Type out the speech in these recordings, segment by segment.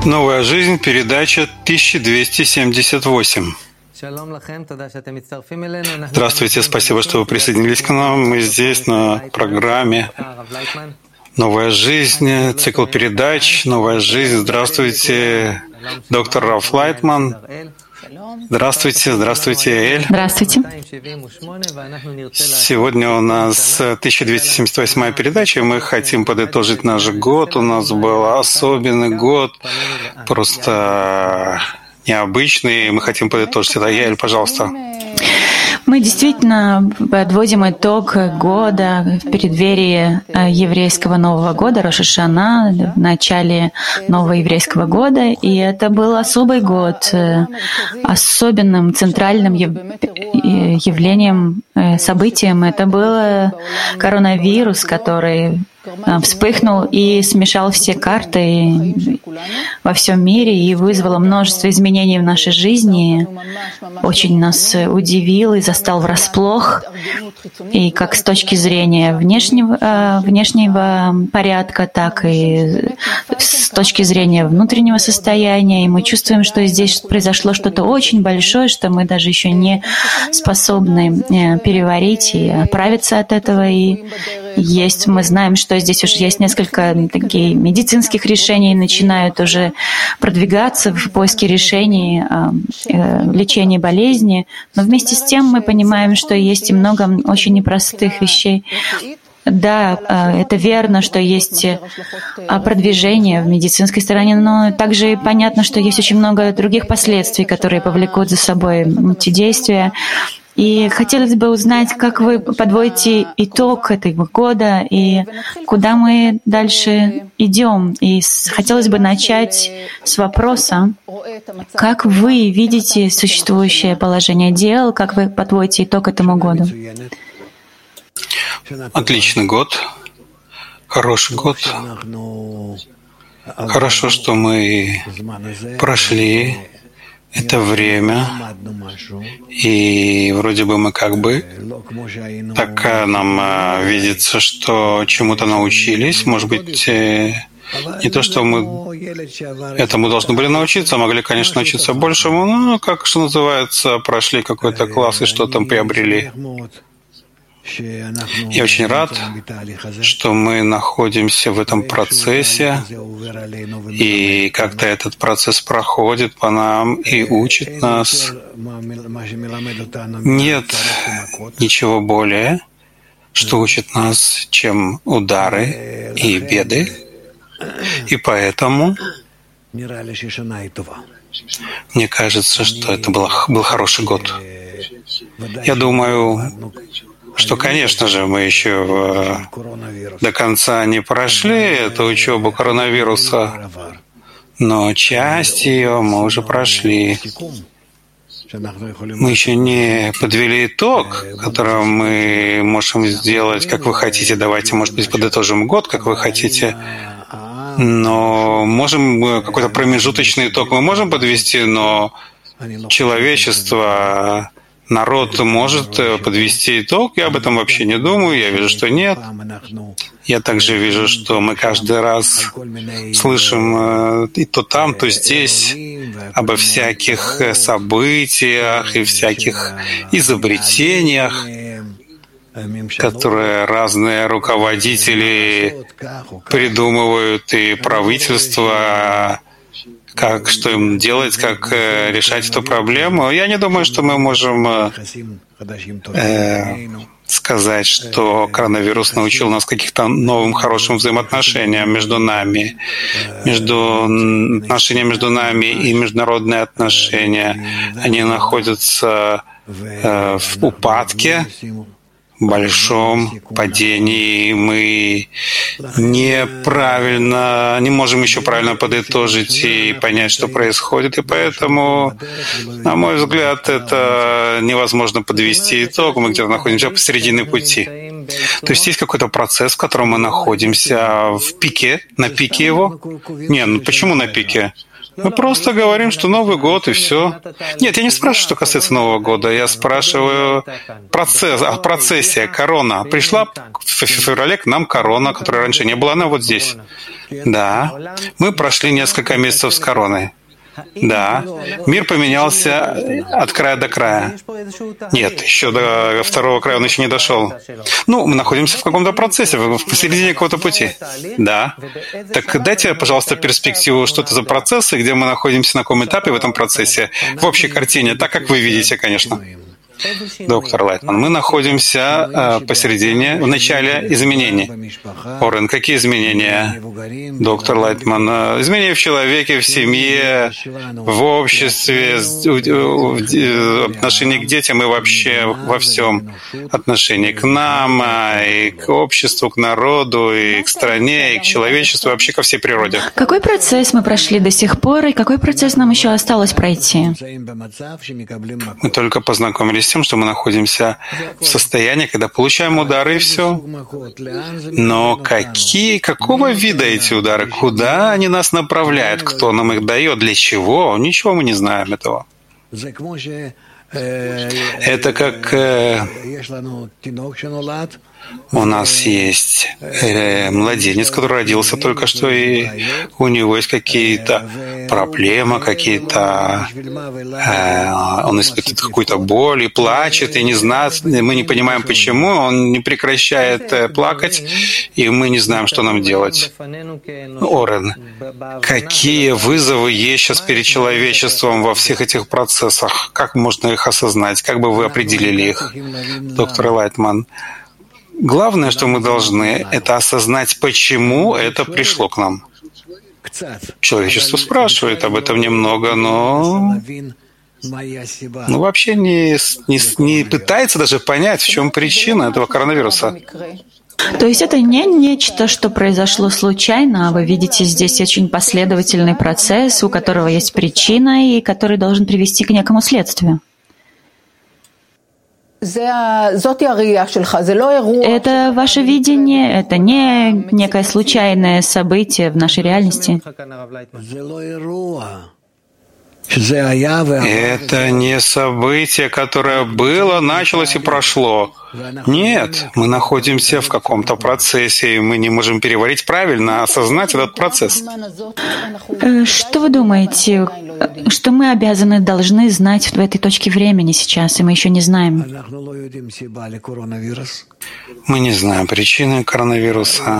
Новая жизнь, передача 1278. Здравствуйте, спасибо, что вы присоединились к нам. Мы здесь на программе «Новая жизнь», цикл передач «Новая жизнь». Здравствуйте, доктор Раф Лайтман. Здравствуйте, здравствуйте, Эль. Здравствуйте. Сегодня у нас 1278-я передача, и мы хотим подытожить наш год. У нас был особенный год, просто необычный. Мы хотим подытожить это. Эль, пожалуйста. Мы действительно подводим итог года в преддверии еврейского Нового года, Рош ха-Шана, в начале нового еврейского года. И это был особый год, особенным центральным явлением, событием. Это был коронавирус, который вспыхнул и смешал все карты во всем мире и вызвало множество изменений в нашей жизни. Очень нас удивил и застал врасплох. И как с точки зрения внешнего порядка, так и с точки зрения внутреннего состояния. И мы чувствуем, что здесь произошло что-то очень большое, что мы даже еще не способны переварить и оправиться от этого. И мы знаем, что здесь уже есть несколько таких медицинских решений, начинают уже продвигаться в поиске решений лечения болезни. Но вместе с тем мы понимаем, что есть и много очень непростых вещей. Да, это верно, что есть продвижение в медицинской стороне, но также понятно, что есть очень много других последствий, которые повлекут за собой эти действия. И хотелось бы узнать, как вы подводите итог этого года и куда мы дальше идем. И хотелось бы начать с вопроса, как вы видите существующее положение дел, как вы подводите итог этому году? Отличный год, хороший год. Хорошо, что мы прошли это время, и вроде бы мы так нам видится, что чему-то научились. Может быть, не то, что мы этому должны были научиться, могли, конечно, научиться большему, но, как что называется, прошли какой-то класс и что там приобрели. Я очень рад, что мы находимся в этом процессе, и как-то этот процесс проходит по нам и учит нас. Нет ничего более, что учит нас, чем удары и беды, и поэтому мне кажется, что это был хороший год. Я думаю, что, конечно же, мы еще до конца не прошли эту учебу коронавируса, но часть ее мы уже прошли. Мы еще не подвели итог, который мы можем сделать, как вы хотите. Давайте, может быть, подытожим год, как вы хотите. Но можем какой-то промежуточный итог мы можем подвести, но человечество... Народ может подвести итог, я об этом вообще не думаю, я вижу, что нет. Я также вижу, что мы каждый раз слышим и то там, то здесь обо всяких событиях и всяких изобретениях, которые разные руководители придумывают, и правительство, что им делать, как решать эту проблему. Я не думаю, что мы можем сказать, что коронавирус научил нас каких-то новым хорошим взаимоотношениям между нами, отношения между нами и международные отношения. Они находятся в упадке, большом падении. Мы не можем еще правильно подытожить и понять, что происходит, и поэтому, на мой взгляд, это невозможно подвести итог. Мы где-то находимся посередине пути. То есть есть какой-то процесс, в котором мы находимся в пике, на пике его. Почему на пике? Мы просто говорим, что Новый год и все. Нет, я не спрашиваю, что касается Нового года. Я спрашиваю о процессе. Корона. Пришла в феврале к нам корона, которой раньше не было. Она вот здесь. Да. Мы прошли несколько месяцев с короной. Да, мир поменялся от края до края. Нет, еще до второго края он еще не дошел. Ну, мы находимся в каком-то процессе, в середине какого-то пути. Да. Так дайте, пожалуйста, перспективу, что это за процесс, и где мы находимся, на каком этапе в этом процессе, в общей картине, так, как вы видите, конечно. Доктор Лайтман, мы находимся посередине, в начале изменений. Орен, какие изменения? Доктор Лайтман, изменения в человеке, в семье, в обществе, отношении к детям и вообще во всем. Отношение к нам, и к обществу, к народу, и к стране, и к человечеству, и вообще ко всей природе. Какой процесс мы прошли до сих пор, и какой процесс нам еще осталось пройти? Мы только познакомились с тем, что мы находимся в состоянии, когда получаем удары, и все. Но какого вида эти удары? Куда они нас направляют? Кто нам их дает? Для чего? Ничего мы не знаем этого. Это как у нас есть младенец, который родился только что, и у него есть какие-то проблемы, он испытывает какую-то боль и плачет, и не знает, мы не понимаем почему, он не прекращает плакать, и мы не знаем, что нам делать. Орен, какие вызовы есть сейчас перед человечеством во всех этих процессах? Как можно их осознать? Как бы вы определили их, доктор Лайтман? Главное, что мы должны, это осознать, почему это пришло к нам. Человечество спрашивает об этом немного, но вообще не пытается даже понять, в чем причина этого коронавируса. То есть это не нечто, что произошло случайно, а вы видите здесь очень последовательный процесс, у которого есть причина и который должен привести к некому следствию. Это ваше видение, это не некое случайное событие в нашей реальности. Это не событие, которое было, началось и прошло. Нет, мы находимся в каком-то процессе, и мы не можем переварить правильно, осознать этот процесс. Что вы думаете, что мы должны знать в этой точке времени сейчас, и мы еще не знаем? Мы не знаем причины коронавируса.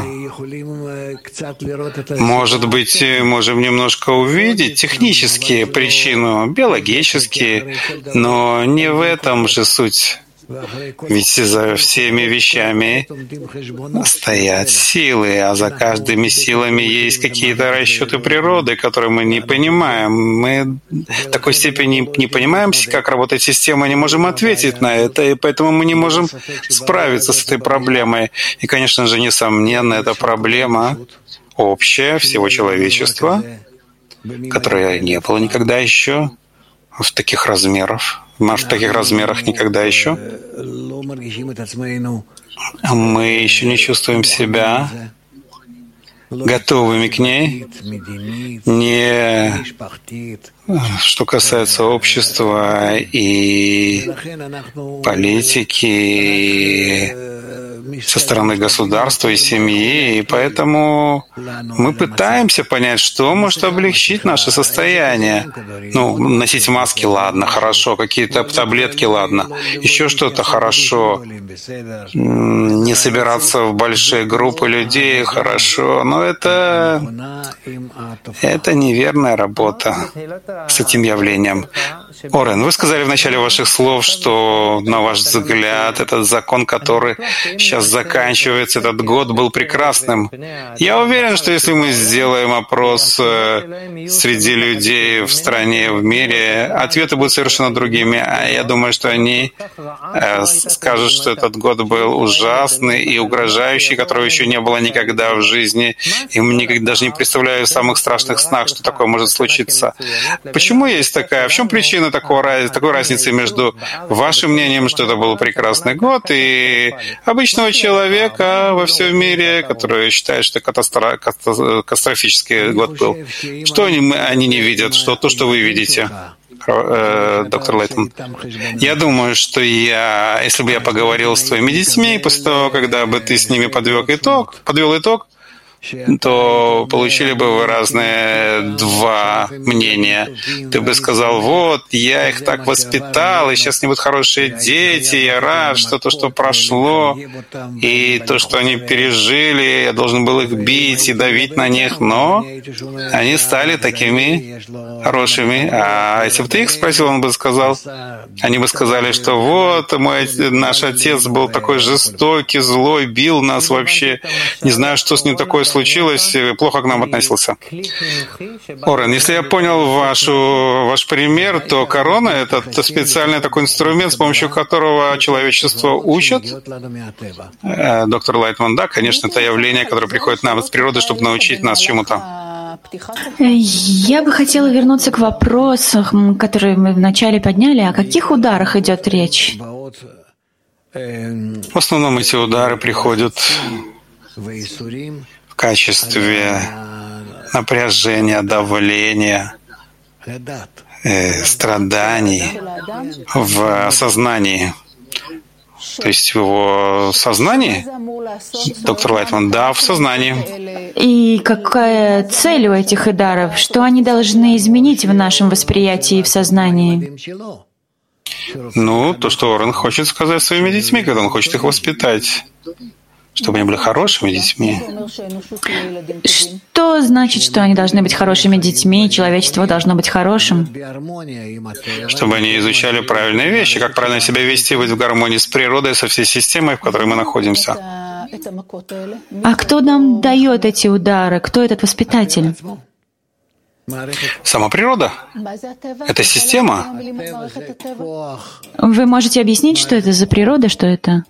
Может быть, можем немножко увидеть технические причины, биологические, но не в этом же суть. Ведь за всеми вещами стоят силы, а за каждыми силами есть какие-то расчеты природы, которые мы не понимаем. Мы в такой степени не понимаем, как работает система, не можем ответить на это, и поэтому мы не можем справиться с этой проблемой. И, конечно же, несомненно, эта проблема общая всего человечества, которая не было никогда еще в таких размерах. В таких размерах никогда еще. Мы еще не чувствуем себя готовыми к ней, не что касается общества и политики, и со стороны государства и семьи, и поэтому мы пытаемся понять, что может облегчить наше состояние. Носить маски, ладно, хорошо, какие-то таблетки, ладно, еще что-то хорошо, не собираться в большие группы людей, хорошо, но это неверная работа с этим явлением. Орен, вы сказали в начале ваших слов, что, на ваш взгляд, этот закон, который сейчас заканчивается, этот год был прекрасным. Я уверен, что если мы сделаем опрос среди людей в стране, в мире, ответы будут совершенно другими. А я думаю, что они скажут, что этот год был ужасный и угрожающий, которого еще не было никогда в жизни. И мы никогда даже не представляю в самых страшных снах, что такое может случиться. Почему есть такая? В чем причина причины такой разницы между вашим мнением, что это был прекрасный год, и обычного человека во всем мире, который считает, что катастрофический год был? Что они не видят? То, что вы видите? Доктор Лайтман. Я думаю, что если бы я поговорил с твоими детьми, после того, когда бы ты с ними подвел итог, то получили бы вы разные два мнения. Ты бы сказал, вот, я их так воспитал, и сейчас они будут хорошие дети, я рад, что то, что прошло, и то, что они пережили, я должен был их бить и давить на них, но они стали такими хорошими. А если бы ты их спросил, они бы сказали, что вот, наш отец был такой жестокий, злой, бил нас вообще, не знаю, что с ним такое случилось, плохо к нам относился. Орен, если я понял ваш пример, то корона — это специальный такой инструмент, с помощью которого человечество учит. Доктор Лайтман, да, конечно, это явление, которое приходит нам из природы, чтобы научить нас чему-то. Я бы хотела вернуться к вопросам, которые мы вначале подняли. О каких ударах идет речь? В основном эти удары приходят в качестве напряжения, давления, страданий в сознании. То есть в его сознании, доктор Лайтман, да, в сознании. И какая цель у этих ударов? Что они должны изменить в нашем восприятии и в сознании? То, что Орен хочет сказать своими детьми, когда он хочет их воспитать, чтобы они были хорошими детьми. Что значит, что они должны быть хорошими детьми, человечество должно быть хорошим? Чтобы они изучали правильные вещи, как правильно себя вести, быть в гармонии с природой, со всей системой, в которой мы находимся. А кто нам дает эти удары? Кто этот воспитатель? Сама природа. Это система. Вы можете объяснить, что это за природа, что это?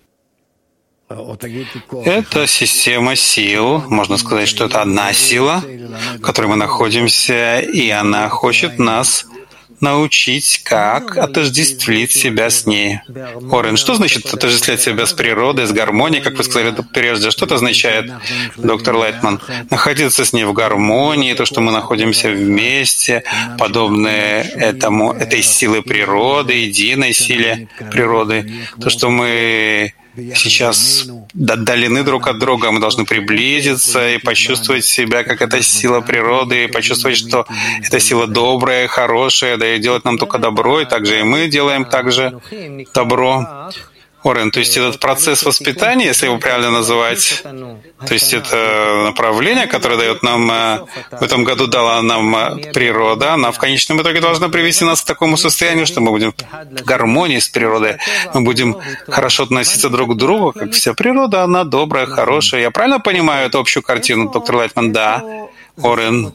Это система сил. Можно сказать, что это одна сила, в которой мы находимся, и она хочет нас научить, как отождествить себя с ней. Орен, что значит отождествлять себя с природой, с гармонией, как вы сказали прежде? Что это означает, доктор Лайтман? Находиться с ней в гармонии, то, что мы находимся вместе, подобные этой силы природы, единой силе природы. То, что мы сейчас отдалены друг от друга, мы должны приблизиться и почувствовать себя, как эта сила природы, и почувствовать, что эта сила добрая, хорошая, да и делать нам только добро, и также и мы делаем также добро. Орен, то есть этот процесс воспитания, если его правильно называть, то есть это направление, которое дает нам, в этом году дала нам природа, она в конечном итоге должна привести нас к такому состоянию, что мы будем в гармонии с природой, мы будем хорошо относиться друг к другу, как вся природа, она добрая, хорошая. Я правильно понимаю эту общую картину, доктор Лайтман? Да, Орен.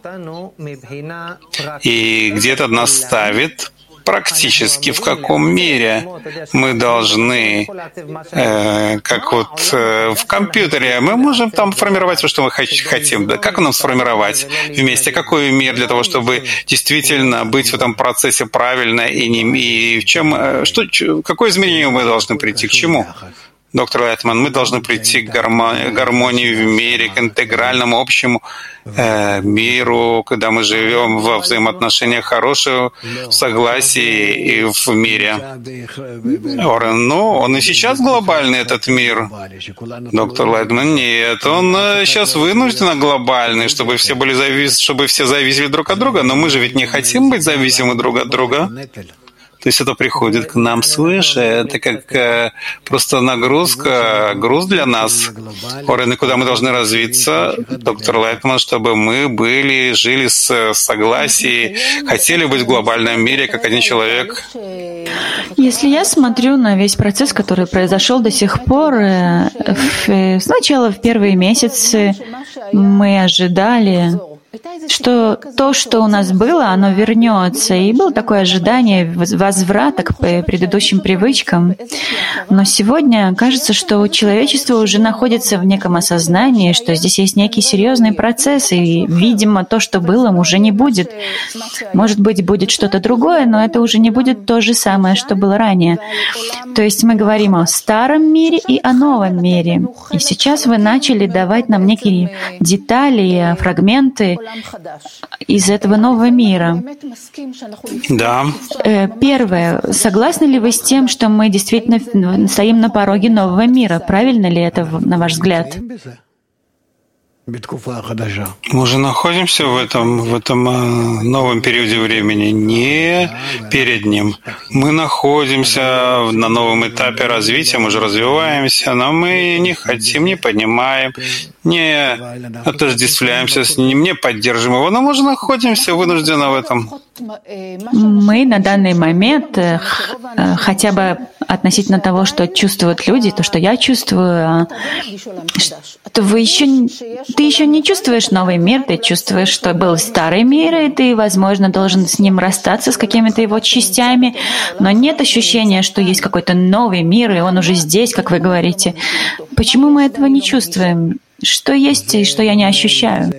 И где это нас ставит? Практически в каком мире мы должны, как вот в компьютере, мы можем там формировать все, что мы хотим. Да? Как нам сформировать вместе? Какой мир для того, чтобы действительно быть в этом процессе правильно и в чем, какое изменение мы должны прийти, к чему? Доктор Лайтман, мы должны прийти к гармонии в мире, к интегральному общему миру, когда мы живем во взаимоотношениях хорошего, в согласии и в мире. Орен, он и сейчас глобальный, этот мир. Доктор Лайтман, нет, он сейчас вынужденно глобальный, чтобы все зависели друг от друга, но мы же ведь не хотим быть зависимы друг от друга. То есть это приходит к нам свыше, это как просто нагрузка, груз для нас. Орен, и куда мы должны развиться, доктор Лайтман, чтобы мы жили в согласии, хотели быть в глобальном мире, как один человек. Если я смотрю на весь процесс, который произошел до сих пор, сначала в первые месяцы мы ожидали что то, что у нас было, оно вернется. И было такое ожидание возврата к предыдущим привычкам. Но сегодня кажется, что человечество уже находится в неком осознании, что здесь есть некий серьезный процесс, и, видимо, то, что было, уже не будет. Может быть, будет что-то другое, но это уже не будет то же самое, что было ранее. То есть мы говорим о старом мире и о новом мире. И сейчас вы начали давать нам некие детали, фрагменты из этого нового мира. Да. Первое. Согласны ли вы с тем, что мы действительно стоим на пороге нового мира? Правильно ли это, на ваш взгляд? Мы уже находимся в этом новом периоде времени, не перед ним. Мы находимся на новом этапе развития, мы же развиваемся, но мы не хотим, не понимаем, не отождествляемся с ним, не поддерживаем его, но мы уже находимся вынужденно в этом. Мы на данный момент, хотя бы относительно того, что чувствуют люди, то, что я чувствую, что ты еще не чувствуешь новый мир, ты чувствуешь, что был старый мир, и ты, возможно, должен с ним расстаться, с какими-то его частями, но нет ощущения, что есть какой-то новый мир, и он уже здесь, как вы говорите. Почему мы этого не чувствуем? Что есть и что я не ощущаю?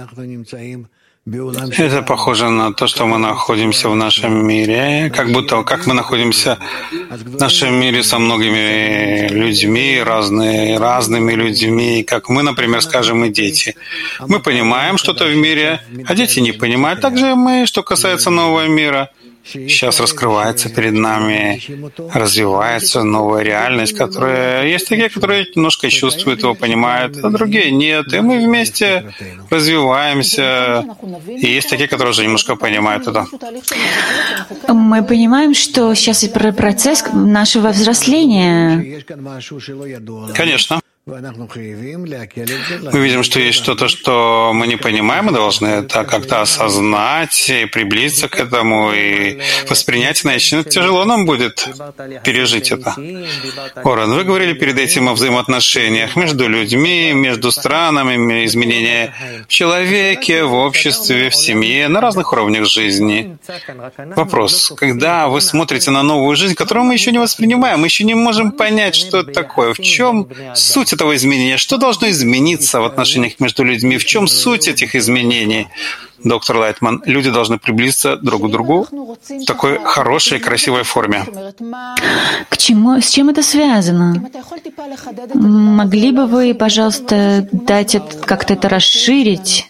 Это похоже на то, что мы находимся в нашем мире, как мы находимся в нашем мире со многими людьми, разными людьми, как мы, например, скажем, и дети. Мы понимаем что-то в мире, а дети не понимают. Также и мы, что касается нового мира. Сейчас раскрывается перед нами, развивается новая реальность, которая есть такие, которые немножко чувствуют его, понимают, а другие нет. И мы вместе развиваемся. И есть такие, которые уже немножко понимают это. Мы понимаем, что сейчас и процесс нашего взросления. Конечно. Мы видим, что есть что-то, что мы не понимаем, мы должны это как-то осознать и приблизиться к этому, и воспринять иначе. Тяжело нам будет пережить это. Орен, вы говорили перед этим о взаимоотношениях между людьми, между странами, изменения в человеке, в обществе, в семье, на разных уровнях жизни. Вопрос. Когда вы смотрите на новую жизнь, которую мы еще не воспринимаем, мы еще не можем понять, что это такое, в чем суть этого изменения, что должно измениться в отношениях между людьми, в чем суть этих изменений? Доктор Лайтман, люди должны приблизиться друг к другу в такой хорошей, красивой форме. К чему, с чем это связано? Могли бы вы, пожалуйста, дать как-то это расширить?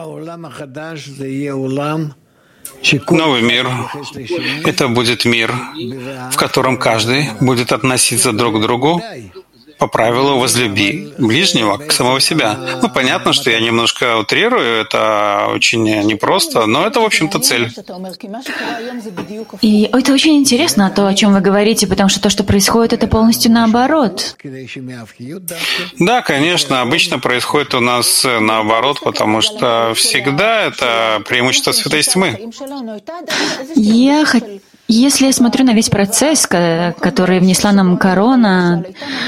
Новый мир — это будет мир, в котором каждый будет относиться друг к другу по правилу «возлюби ближнего к самого себя». Ну, понятно, что я немножко утрирую, это очень непросто, но это, в общем-то, цель. И это очень интересно, то, о чем вы говорите, потому что то, что происходит, это полностью наоборот. Да, конечно, обычно происходит у нас наоборот, потому что всегда это преимущество света есть тьмы. Если я смотрю на весь процесс, который внесла нам корона,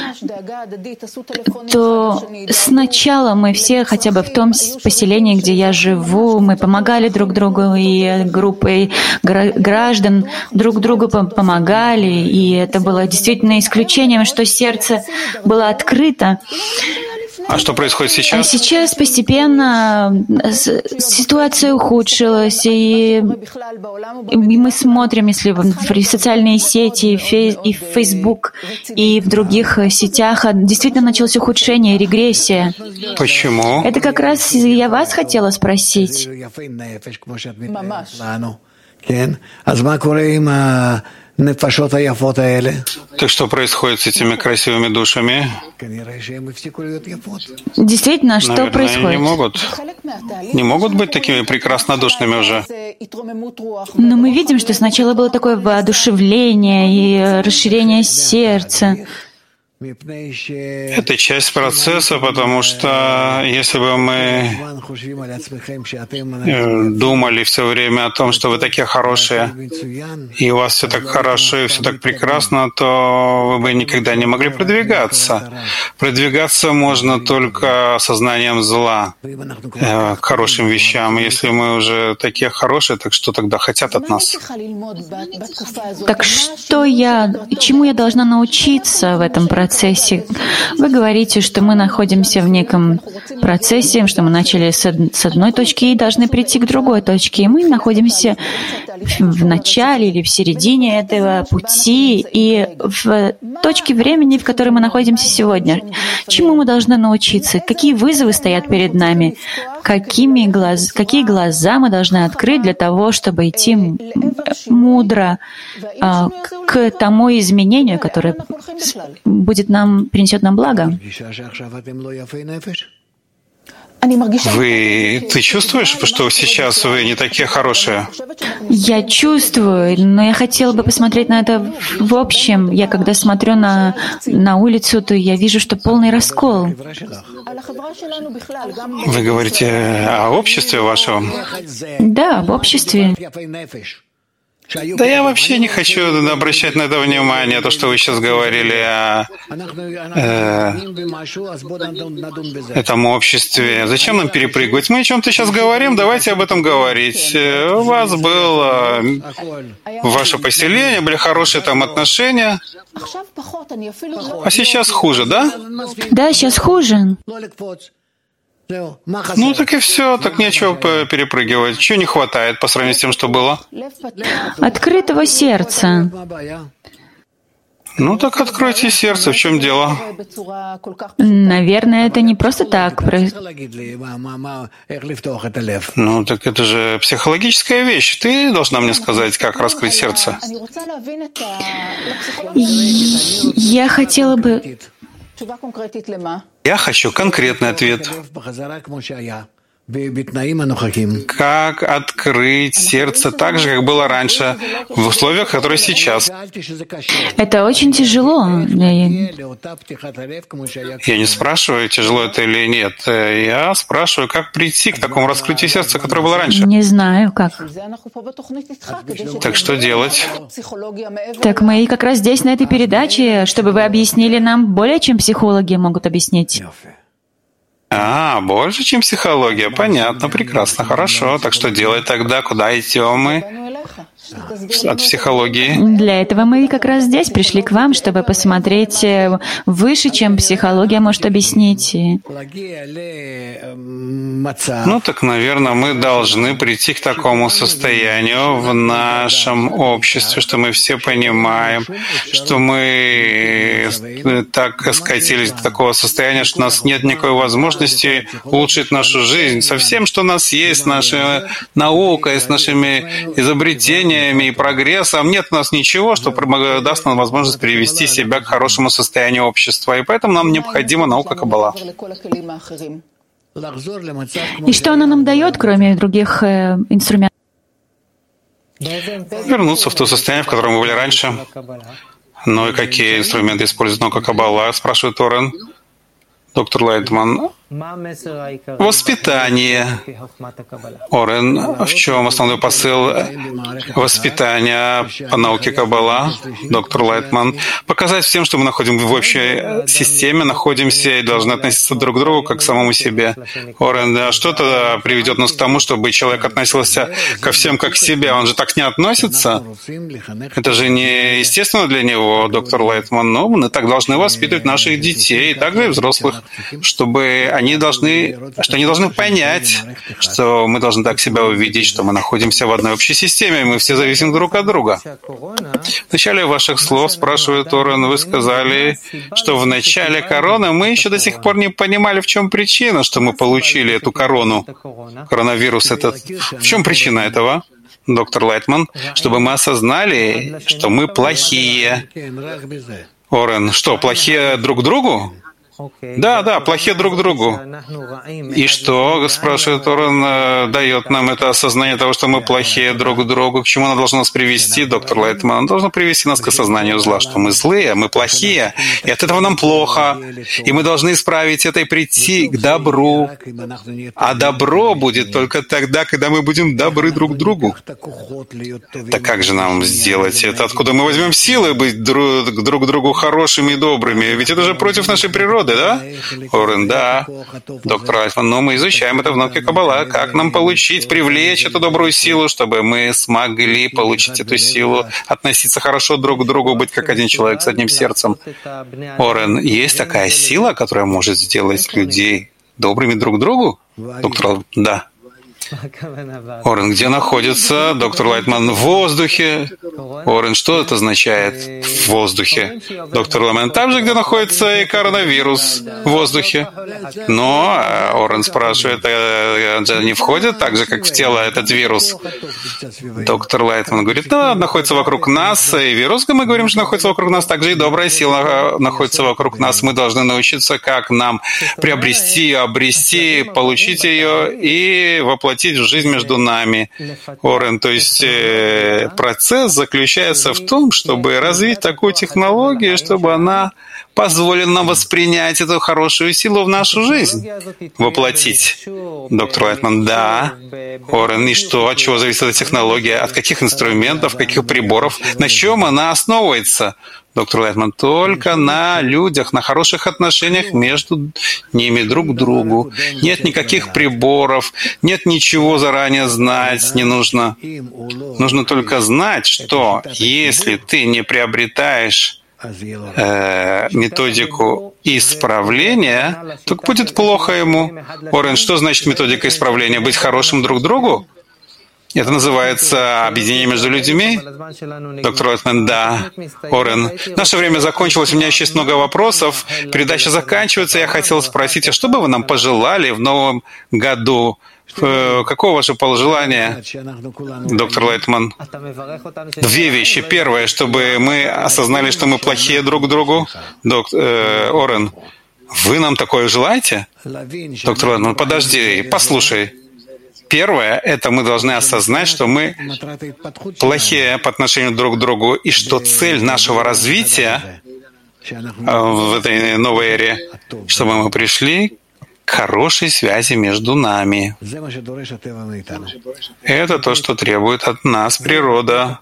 то сначала мы все, хотя бы в том поселении, где я живу, мы помогали друг другу, и группой граждан друг другу помогали, и это было действительно исключением, что сердце было открыто. А что происходит сейчас? Сейчас постепенно ситуация ухудшилась, и мы смотрим, если в социальные сети, и в Facebook, и в других сетях действительно началось ухудшение, регрессия. Почему? Это как раз я вас хотела спросить. Так что происходит с этими красивыми душами? Действительно, что происходит? Не могут быть такими прекраснодушными уже. Но мы видим, что сначала было такое воодушевление и расширение сердца. Это часть процесса, потому что если бы мы думали все время о том, что вы такие хорошие, и у вас все так хорошо и все так прекрасно, то вы бы никогда не могли продвигаться. Продвигаться можно только сознанием зла к хорошим вещам. Если мы уже такие хорошие, так что тогда хотят от нас? Так чему я должна научиться в этом процессе? Вы говорите, что мы находимся в неком процессе, что мы начали с одной точки и должны прийти к другой точке. И мы находимся в начале или в середине этого пути и в точке времени, в которой мы находимся сегодня. Чему мы должны научиться? Какие вызовы стоят перед нами? Какие глаза мы должны открыть для того, чтобы идти мудро к тому изменению, которое принесет нам благо? Ты чувствуешь, что сейчас вы не такие хорошие? Я чувствую, но я хотела бы посмотреть на это в общем. Я когда смотрю на улицу, то я вижу, что полный раскол. Вы говорите о обществе вашем? Да, об обществе. Да я вообще не хочу обращать на это внимание, то, что вы сейчас говорили о этом обществе. Зачем нам перепрыгивать? Мы о чем-то сейчас говорим, давайте об этом говорить. У вас было ваше поселение, были хорошие там отношения, а сейчас хуже, да? Да, сейчас хуже. Ну, так и все, так нечего перепрыгивать. Чего не хватает по сравнению с тем, что было? Открытого сердца. Ну, так откройте сердце. В чем дело? Наверное, это не просто так. Ну, так это же психологическая вещь. Ты должна мне сказать, как раскрыть сердце. Я хотела бы... Я хочу конкретный ответ. Как открыть сердце так же, как было раньше, в условиях, которые сейчас? Это очень тяжело. Я не спрашиваю, тяжело это или нет. Я спрашиваю, как прийти к такому раскрытию сердца, которое было раньше. Не знаю, как. Так что делать? Так мы как раз здесь, на этой передаче, чтобы вы объяснили нам более, чем психологи могут объяснить. Больше, чем психология. Понятно, прекрасно, хорошо. Так что делать тогда? Куда идем мы? От психологии. Для этого мы как раз здесь пришли к вам, чтобы посмотреть выше, чем психология может объяснить. Ну, так, наверное, мы должны прийти к такому состоянию в нашем обществе, что мы все понимаем, что мы так скатились до такого состояния, что у нас нет никакой возможности улучшить нашу жизнь со всем, что у нас есть, с нашей наукой, с нашими изобретениями и прогрессом. Нет у нас ничего, что даст нам возможность привести себя к хорошему состоянию общества. И поэтому нам необходима наука Каббала. И что она нам дает, кроме других инструментов? Вернуться в то состояние, в котором мы были раньше. Ну и какие инструменты использует наука Каббала, спрашивает Орен. Доктор Лайтман. Воспитание. Орен, в чем основной посыл воспитания по науке Каббала? Доктор Лайтман. Показать всем, что мы находимся в общей системе, находимся и должны относиться друг к другу, как к самому себе. Орен, что тогда приведет нас к тому, чтобы человек относился ко всем как к себе? Он же так не относится? Это же не естественно для него, доктор Лайтман. Но мы так должны воспитывать наших детей, и также и взрослых, чтобы они должны понять, что мы должны так себя увидеть, что мы находимся в одной общей системе, и мы все зависим друг от друга. В начале ваших слов, спрашивает Орен, вы сказали, что в начале короны мы еще до сих пор не понимали, в чем причина, что мы получили эту корону, коронавирус этот. В чем причина этого, доктор Лайтман? Чтобы мы осознали, что мы плохие. Орен, что, плохие друг другу? Да, плохие друг другу. И что, спрашивает Орен, дает нам это осознание того, что мы плохие друг другу? К чему оно должно нас привести, доктор Лайтман? Оно должно привести нас к осознанию зла, что мы злые, мы плохие, и от этого нам плохо. И мы должны исправить это и прийти к добру. А добро будет только тогда, когда мы будем добры друг другу. Так как же нам сделать это? Откуда мы возьмем силы быть друг другу хорошими и добрыми? Ведь это же против нашей природы, да? Орен, да. Доктор Лайтман, но мы изучаем это в науке Каббала. Как нам получить, привлечь эту добрую силу, чтобы мы смогли получить эту силу, относиться хорошо друг к другу, быть как один человек с одним сердцем? Орен, есть такая сила, которая может сделать людей добрыми друг к другу? Доктор Лайтман, да. Орен, где находится, доктор Лайтман? В воздухе. Орен, что это означает в воздухе? Доктор Лайтман, там же, где находится и коронавирус, в воздухе. Но, Орен спрашивает, это не входит так же, как в тело этот вирус? Доктор Лайтман говорит, да, находится вокруг нас, и вирус, мы говорим, что находится вокруг нас, также и добрая сила находится вокруг нас. Мы должны научиться, как нам приобрести, обрести, получить ее и воплотить в жизнь между нами. Орен, то есть процесс заключается в том, чтобы развить такую технологию, чтобы она позволила нам воспринять эту хорошую силу в нашу жизнь, воплотить. Доктор Лайтман, да. Орен, и что? От чего зависит эта технология? От каких инструментов, каких приборов? На чем она основывается? Доктор Лайтман, только на людях, на хороших отношениях между ними друг к другу. Нет никаких приборов, нет ничего заранее знать не нужно. Нужно только знать, что если ты не приобретаешь методику исправления, то будет плохо ему. Орен, что значит методика исправления? Быть хорошим друг другу? Это называется объединение между людьми? Доктор Лайтман, да. Орен, наше время закончилось, у меня еще есть много вопросов. Передача заканчивается, я хотел спросить, а что бы вы нам пожелали в новом году? Какое ваше пожелание, доктор Лайтман? Две вещи. Первое, чтобы мы осознали, что мы плохие друг другу. Орен, вы нам такое желаете? Доктор Лайтман, подожди, послушай. Первое — это мы должны осознать, что мы плохие по отношению друг к другу, и что цель нашего развития в этой новой эре, чтобы мы пришли к хорошей связи между нами. Это то, что требует от нас природа.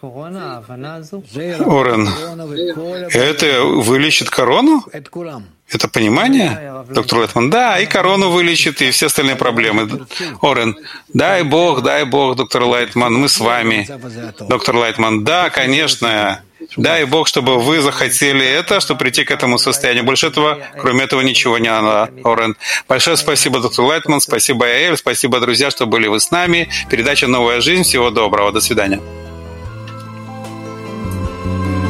Орен, это вылечит корону? Это понимание? Доктор Лайтман, да, и корону вылечит, и все остальные проблемы. Орен, дай Бог, доктор Лайтман, мы с вами. Доктор Лайтман, да, конечно. Дай Бог, чтобы вы захотели это, чтобы прийти к этому состоянию. Больше этого, кроме этого, ничего не надо, Орен. Большое спасибо, доктор Лайтман, спасибо, Яэль, спасибо, друзья, что были вы с нами. Передача «Новая жизнь». Всего доброго. До свидания.